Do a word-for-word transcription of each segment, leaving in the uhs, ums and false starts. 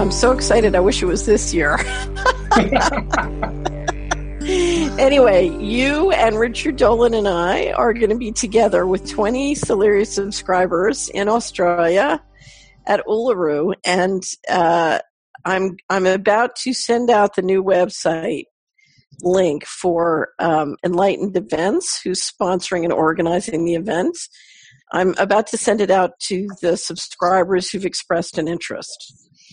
I'm so excited. I wish it was this year. Anyway, you and Richard Dolan and I are going to be together with twenty Celerious subscribers in Australia at Uluru, and uh, I'm I'm about to send out the new website link for um, Enlightened Events, who's sponsoring and organizing the event. I'm about to send it out to the subscribers who've expressed an interest.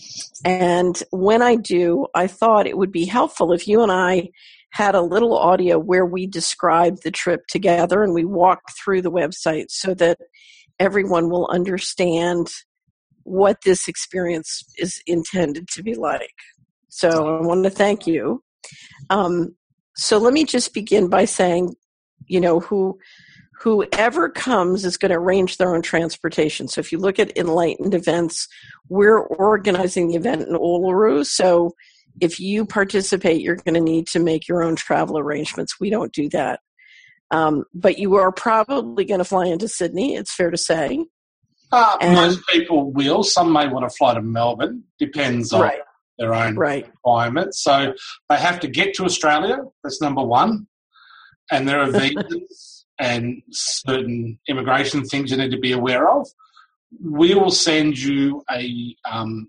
And when I do, I thought it would be helpful if you and I had a little audio where we describe the trip together and we walk through the website so that everyone will understand what this experience is intended to be like. So I want to thank you. Um, so let me just begin by saying, you know, who whoever comes is going to arrange their own transportation. So if you look at Enlightened Events, we're organizing the event in Uluru. So if you participate, you're going to need to make your own travel arrangements. We don't do that. Um, but you are probably going to fly into Sydney, it's fair to say. Uh, and, most people will. Some may want to fly to Melbourne. Depends on right, their own right. requirements. So they have to get to Australia. That's number one. And there are visas and certain immigration things you need to be aware of. We will send you a um,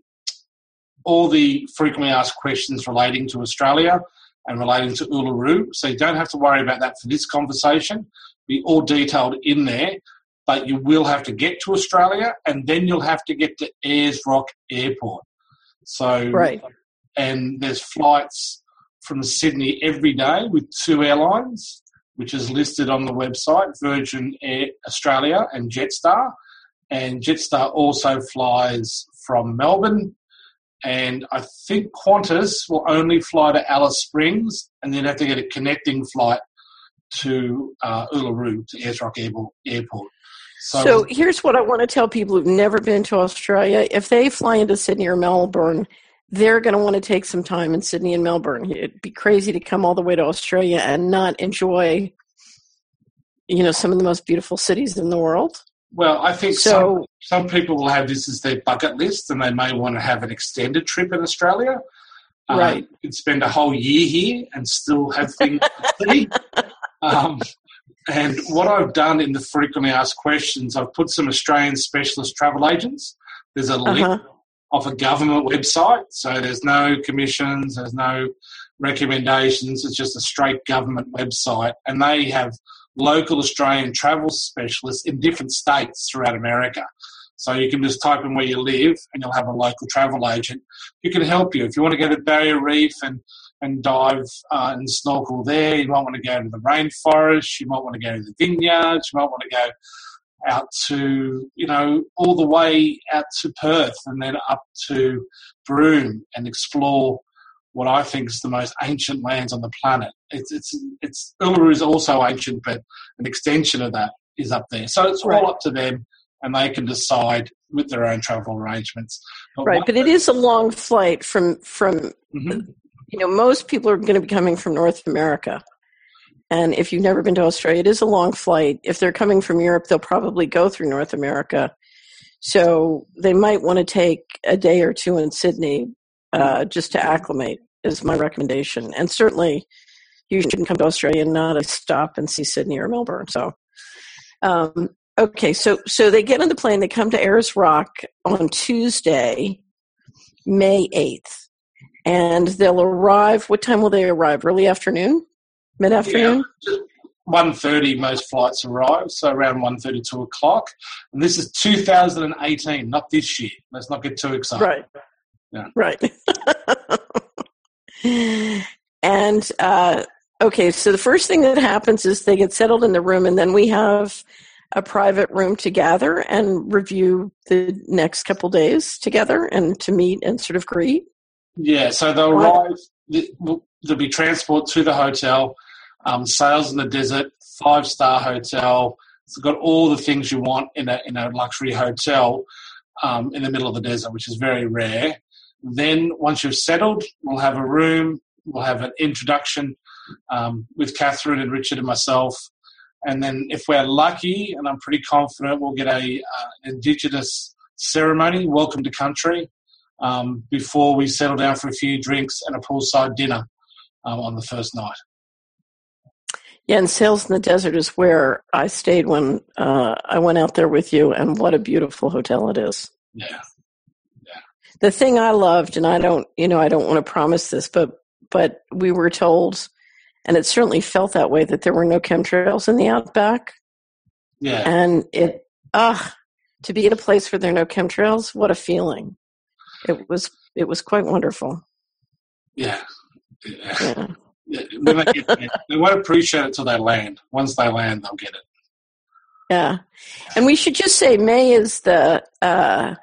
all the frequently asked questions relating to Australia and relating to Uluru. So you don't have to worry about that for this conversation. Be all detailed in there. But you will have to get to Australia, and then you'll have to get to Ayers Rock Airport. So, right. And there's flights from Sydney every day with two airlines, which is listed on the website, Virgin Air Australia and Jetstar. And Jetstar also flies from Melbourne. And I think Qantas will only fly to Alice Springs, and then have to get a connecting flight to uh, Uluru, to Ayers Rock Airport. So, so here's what I want to tell people who've never been to Australia. If they fly into Sydney or Melbourne, they're going to want to take some time in Sydney and Melbourne. It'd be crazy to come all the way to Australia and not enjoy, you know, some of the most beautiful cities in the world. Well, I think so, some, some people will have this as their bucket list, and they may want to have an extended trip in Australia. Right. Um, you could spend a whole year here and still have things to see. Um, and what I've done in the frequently asked questions, I've put some Australian specialist travel agents. There's a link uh-huh. off a government website, so there's no commissions, there's no recommendations. It's just a straight government website, and they have local Australian travel specialists in different states throughout America. So you can just type in where you live and you'll have a local travel agent who can help you. If you want to go to Barrier Reef and, and dive uh, and snorkel there, you might want to go to the rainforest, you might want to go to the vineyards, you might want to go out to, you know, all the way out to Perth and then up to Broome and explore what I think is the most ancient lands on the planet. It's it's it's Uluru is also ancient, but an extension of that is up there. So it's right. all up to them, and they can decide with their own travel arrangements. But right, but it is a long flight from from. Mm-hmm. You know, most people are going to be coming from North America, and if you've never been to Australia, it is a long flight. If they're coming from Europe, they'll probably go through North America, so they might want to take a day or two in Sydney. Uh, just to acclimate is my recommendation. And certainly you shouldn't come to Australia and not stop and see Sydney or Melbourne. So, um, okay, so so they get on the plane, they come to Ayers Rock on Tuesday, May eighth. And they'll arrive, what time will they arrive? Early afternoon? Mid-afternoon? Yeah, one thirty most flights arrive, so around one thirty, two o'clock. And this is two thousand eighteen, not this year. Let's not get too excited. Right. Yeah. Right. And, uh, okay, so the first thing that happens is they get settled in the room, and then we have a private room to gather and review the next couple days together and to meet and sort of greet. Yeah, so they'll arrive, there'll be transport to the hotel, um, sails in the desert, five-star hotel. It's got all the things you want in a in a luxury hotel um, in the middle of the desert, which is very rare. Then once you've settled, we'll have a room, we'll have an introduction um, with Catherine and Richard and myself. And then if we're lucky, and I'm pretty confident, we'll get a uh, Indigenous ceremony, welcome to country, um, before we settle down for a few drinks and a poolside dinner um, on the first night. Yeah, and Sails in the Desert is where I stayed when uh, I went out there with you, and what a beautiful hotel it is. Yeah, yeah. The thing I loved, and I don't, you know, I don't want to promise this, but but we were told, and it certainly felt that way, that there were no chemtrails in the outback. Yeah. And it, ah, to be in a place where there are no chemtrails, what a feeling! It was, it was quite wonderful. Yeah. Yeah. Yeah. Yeah, when they, get there, they won't appreciate it till they land. Once they land, they'll get it. Yeah. And we should just say May is the, uh,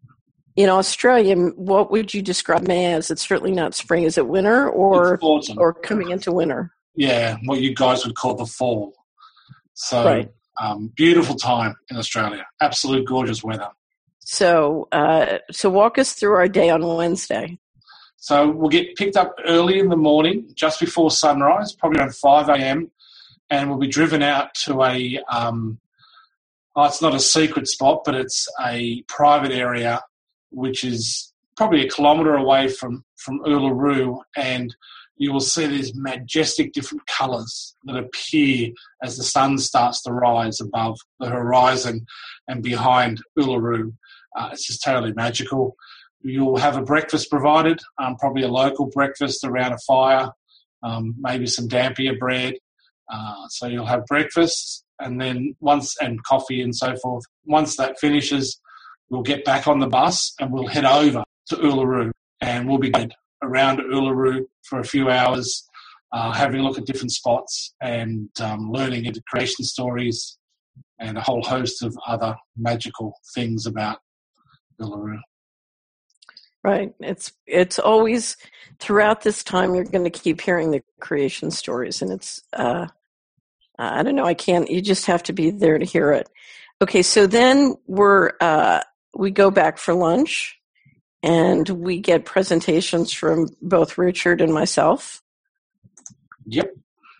in Australia, what would you describe May as? It's certainly not spring. Is it winter or or coming into winter? Yeah, what you guys would call the fall. So right. um, beautiful time in Australia. Absolute gorgeous weather. So, uh, so walk us through our day on Wednesday. So we'll get picked up early in the morning, just before sunrise, probably around five a.m., and we'll be driven out to a, um, oh, it's not a secret spot, but it's a private area, which is probably a kilometre away from, from Uluru, and you will see these majestic different colours that appear as the sun starts to rise above the horizon and behind Uluru. Uh, it's just totally magical. You'll have a breakfast provided, um, probably a local breakfast around a fire, um, maybe some dampier bread. Uh, so you'll have breakfast and then once and coffee and so forth. Once that finishes, we'll get back on the bus and we'll head over to Uluru, and we'll be around Uluru for a few hours, uh, having a look at different spots and um, learning into creation stories and a whole host of other magical things about Uluru. Right. It's it's always throughout this time you're going to keep hearing the creation stories, and it's uh, I don't know. I can't. You just have to be there to hear it. Okay, so then we're uh, we go back for lunch, and we get presentations from both Richard and myself. Yep.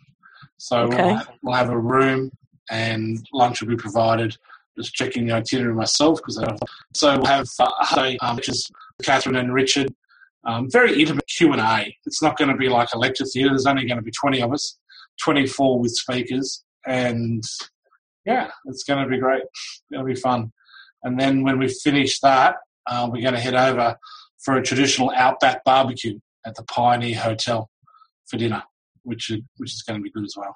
So okay. we'll, have, we'll have a room, and lunch will be provided. Just checking the itinerary myself because I don't. So we'll have uh, um, which is Catherine and Richard. Um, very intimate Q and A. It's not going to be like a lecture theatre. There's only going to be twenty of us, twenty-four with speakers, and yeah, it's going to be great. It'll be fun. And then when we finish that, uh, we're going to head over for a traditional outback barbecue at the Pioneer Hotel for dinner, which is, which is going to be good as well.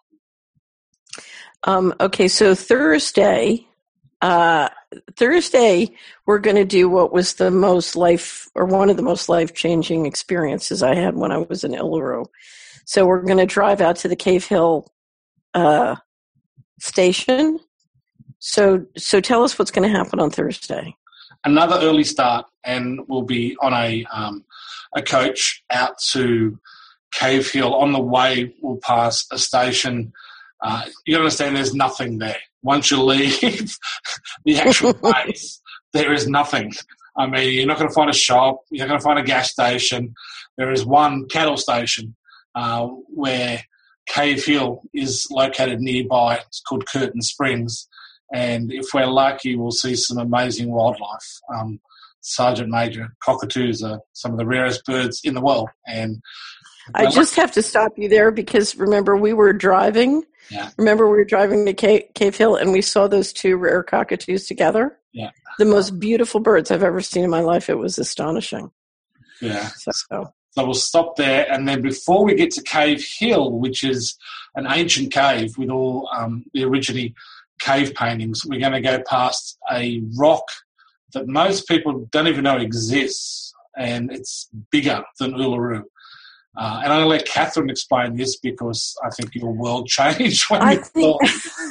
Um, okay, so Thursday. Uh, Thursday, we're going to do what was the most life, or one of the most life-changing experiences I had when I was in Uluru. So we're going to drive out to the Cave Hill uh, station. So, so tell us what's going to happen on Thursday. Another early start, and we'll be on a um, a coach out to Cave Hill. On the way, we'll pass a station. Uh, you understand there's nothing there. Once you leave the actual base, there is nothing. I mean, you're not going to find a shop. You're not going to find a gas station. There is one cattle station uh, where Cave Hill is located nearby. It's called Curtin Springs. And if we're lucky, we'll see some amazing wildlife. Um, Sergeant Major cockatoos are some of the rarest birds in the world. And I just have to stop you there because, remember, we were driving. Yeah. Remember, we were driving to Cave, Cave Hill, and we saw those two rare cockatoos together. Yeah. The most beautiful birds I've ever seen in my life. It was astonishing. Yeah. So, so we'll stop there, and then before we get to Cave Hill, which is an ancient cave with all um, the original cave paintings, we're going to go past a rock that most people don't even know exists, and it's bigger than Uluru. Uh, and I'm going to let Catherine explain this because I think your world changed when I you think,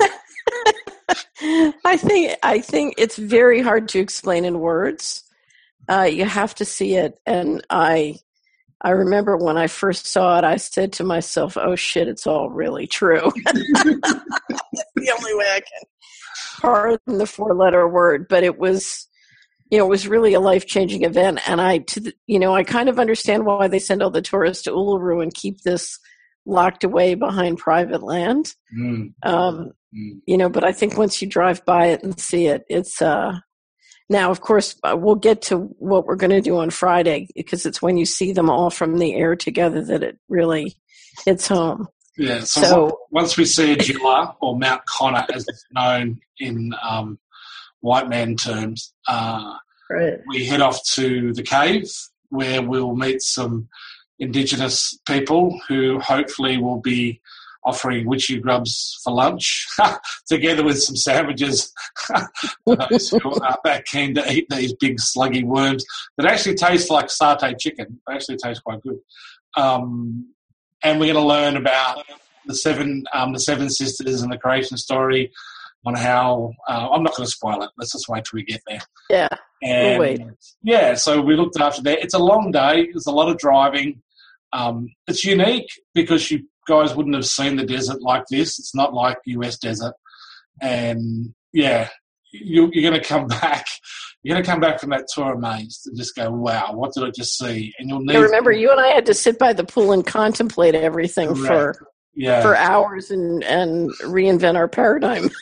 I think I think it's very hard to explain in words. Uh, you have to see it, and I I remember when I first saw it, I said to myself, "Oh shit, it's all really true." That's the only way I can pardon the four-letter word, but it was. You know, it was really a life-changing event, and I, to the, you know, I kind of understand why they send all the tourists to Uluru and keep this locked away behind private land. Mm. Um, mm. You know, but I think once you drive by it and see it, it's uh, Now, of course, uh, we'll get to what we're going to do on Friday, because it's when you see them all from the air together that it really hits home. Yeah, so, So once we see Adula, or Mount Connor as it's known in um, white man terms, uh, right. we head off to the cave where we'll meet some Indigenous people who hopefully will be offering witchy grubs for lunch, together with some sandwiches for those who are that keen to eat these big sluggy worms that actually taste like satay chicken. They actually taste quite good. Um, and we're going to learn about the seven, um, the seven sisters and the creation story, on how uh, I'm not going to spoil it. Let's just wait till we get there. Yeah, and, we'll wait. Yeah, so we looked after that. It's a long day. There's a lot of driving. Um, it's unique because you guys wouldn't have seen the desert like this. It's not like U S desert. And, yeah, you, you're going to come back. You're going to come back from that tour amazed and just go, wow, what did I just see? And you'll need. Yeah, remember, you and I had to sit by the pool and contemplate everything Correct. for yeah. for hours and, and reinvent our paradigm.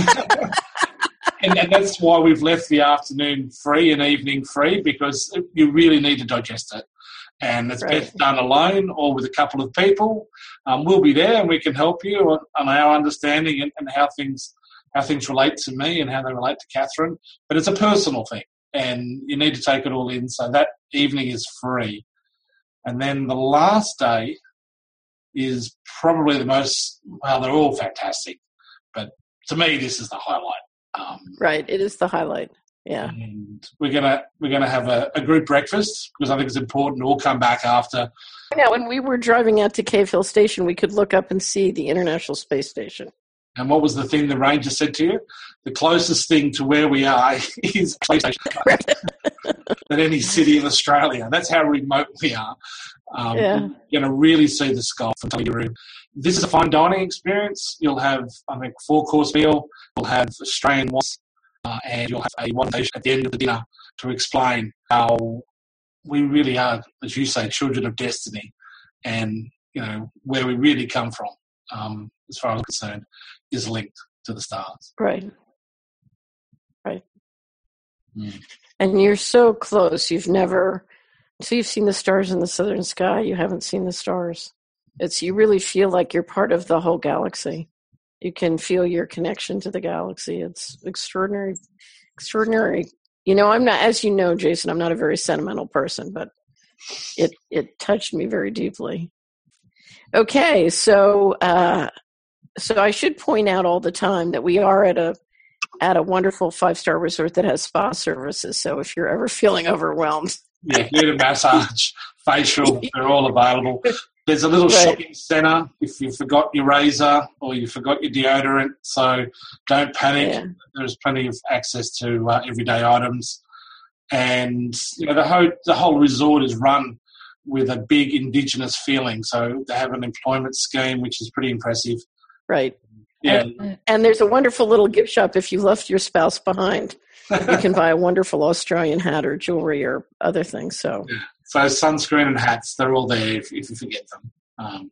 and, and that's why we've left the afternoon free and evening free, because you really need to digest it. And it's Right. best done alone or with a couple of people. Um, we'll be there and we can help you on, on our understanding and, and how things how things relate to me and how they relate to Catherine. But it's a personal thing, and you need to take it all in. So that evening is free. And then the last day is probably the most, well, they're all fantastic. But to me, this is the highlight. Um, Right, it is the highlight. Yeah. And we're gonna we're gonna have a, a group breakfast, because I think it's important. We'll come back after. Now, when we were driving out to Cave Hill Station, we could look up and see the International Space Station. And what was the thing the ranger said to you? The closest thing to where we are is space station than any city in Australia. That's how remote we are. Um, Yeah. You're going to really see the sky from your room. This is a fine dining experience. You'll have, I think, four-course meal. You'll have Australian wines, uh, and you'll have a one dish at the end of the dinner to explain how we really are, as you say, children of destiny, and you know where we really come from. Um, as far as I'm concerned, is linked to the stars. Right. Right. Mm. And you're so close. You've never, so you've seen the stars in the southern sky. You haven't seen the stars. It's, you really feel like you're part of the whole galaxy. You can feel your connection to the galaxy. It's extraordinary, extraordinary. You know, I'm not, as you know, Jason, I'm not a very sentimental person, but it, it touched me very deeply. Okay. So, uh, So I should point out all the time that we are at a at a wonderful five-star resort that has spa services. So if you're ever feeling overwhelmed. Yeah, if you need a massage, facial, they're all available. There's a little Right. shopping centre if you forgot your razor or you forgot your deodorant. So don't panic. Yeah. There's plenty of access to uh, everyday items. And you know the whole, the whole resort is run with a big Indigenous feeling. So they have an employment scheme, which is pretty impressive. Right. Yeah. And, and there's a wonderful little gift shop if you left your spouse behind. You can buy a wonderful Australian hat or jewelry or other things. So, yeah. So sunscreen and hats, they're all there if, if you forget them. Um,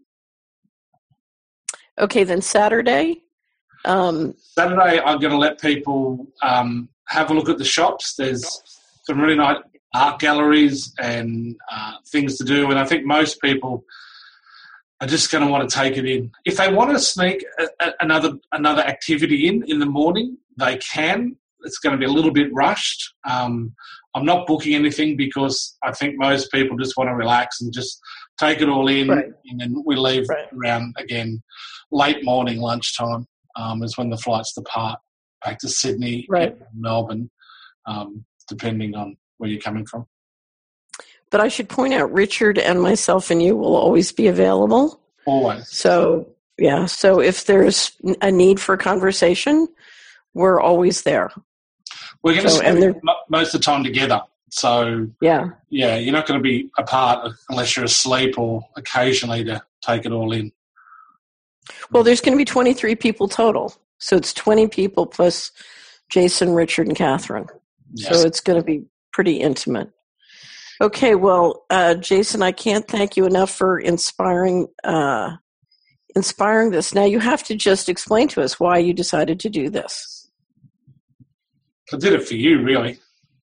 okay, then Saturday. Um, Saturday, I'm going to let people um, have a look at the shops. There's some really nice art galleries and uh, things to do, and I think most people are just going to want to take it in. If they want to sneak a, a, another another activity in in the morning, they can. It's going to be a little bit rushed. Um, I'm not booking anything because I think most people just want to relax and just take it all in, Right. and then we leave Right. around, again, late morning, lunchtime um, is when the flights depart back to Sydney, Right. Melbourne, um, depending on where you're coming from. but I should point out Richard and myself and you will always be available. Always. So, yeah. So if there's a need for conversation, we're always there. We're going to So, and spend they're- mo- most of the time together. So, Yeah. yeah, you're not going to be apart unless you're asleep or occasionally to take it all in. Well, there's going to be twenty-three people total. So it's twenty people plus Jason, Richard, and Catherine. Yes. So it's going to be pretty intimate. Okay, well, uh, Jason, I can't thank you enough for inspiring uh, inspiring this. Now you have to just explain to us why you decided to do this. I did it for you, really.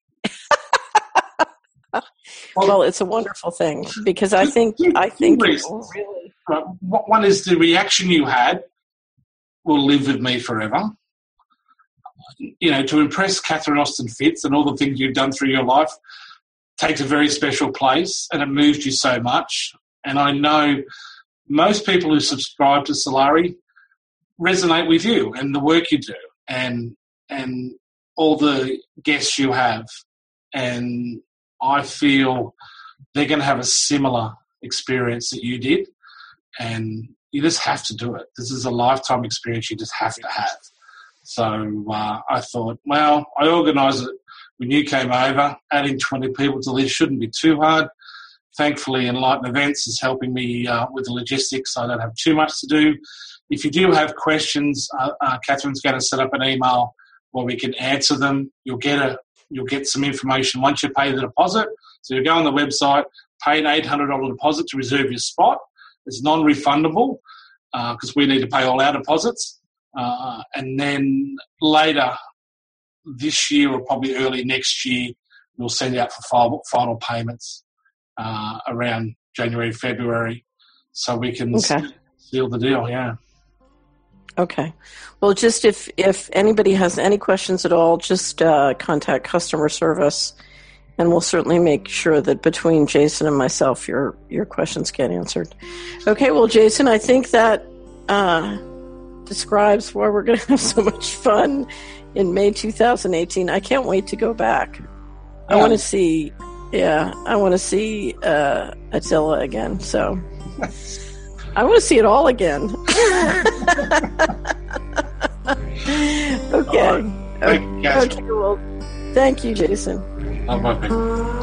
Well, it's a wonderful thing because I think I think it will really. Right. One is the reaction you had will live with me forever. You know, to impress Catherine Austin Fitz and all the things you've done through your life takes a very special place, and it moves you so much. And I know most people who subscribe to Solari resonate with you and the work you do, and and all the guests you have, and I feel they're going to have a similar experience that you did, and you just have to do it. This is a lifetime experience you just have to have. So uh, I thought, well, I organised it when you came over. Adding twenty people to the list shouldn't be too hard. Thankfully, Enlighten Events is helping me uh, with the logistics. I don't have too much to do. If you do have questions, uh, uh, Catherine's going to set up an email where we can answer them. You'll get a You'll get some information once you pay the deposit. So you go on the website, pay an eight hundred dollars deposit to reserve your spot. It's non-refundable because uh, we need to pay all our deposits. Uh, and then later this year or probably early next year, we'll send out for final, final payments uh, around January, February, so we can okay. seal the deal, yeah. Okay. Well, just if, if anybody has any questions at all, just uh, contact customer service, and we'll certainly make sure that between Jason and myself, your your questions get answered. Okay. Well, Jason, I think that uh, describes why we're going to have so much fun in May two thousand eighteen. I can't wait to go back. I want to see, yeah, I want to see uh, Attila again. So. I want to see it all again. Okay. Right. Thank you, okay. Well, thank you, Jason. Oh, my